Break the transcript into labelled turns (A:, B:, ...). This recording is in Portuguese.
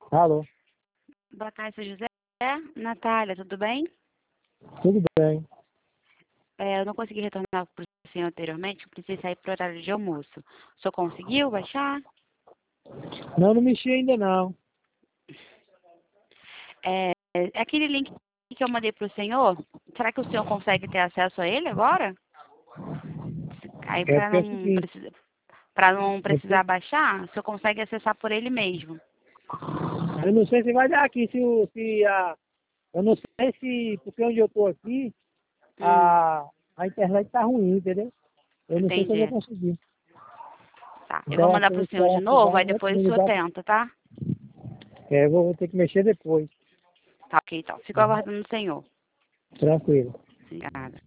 A: Alô,
B: Boa tarde, seu José. Natália, tudo bem?
A: tudo bem?
B: Eu não consegui retornar para o senhor anteriormente, eu precisei sair para o horário de almoço. O senhor conseguiu baixar?
A: Não, não mexi ainda não.
B: Aquele link que eu mandei para o senhor, será que o senhor consegue ter acesso a ele agora? Aí
A: É porque é o seguinte,
B: para não
A: eu,
B: precisar baixar, o senhor consegue acessar por ele mesmo.
A: eu não sei se vai dar aqui, eu não sei se, porque onde eu tô aqui,
B: Hum,
A: a internet tá ruim, entendeu? Eu não sei se eu vou
B: entendi.
A: conseguir.
B: Tá, eu vou
A: Então,
B: mandar
A: assim,
B: para
A: eu
B: o senhor de
A: esperar
B: novo,
A: chegar,
B: aí
A: né, pra
B: depois
A: me
B: o senhor
A: ligar.
B: tenta, tá?
A: Eu vou ter que mexer depois.
B: Tá, ok, então. Fico aguardando o senhor.
A: Tranquilo.
B: Obrigada.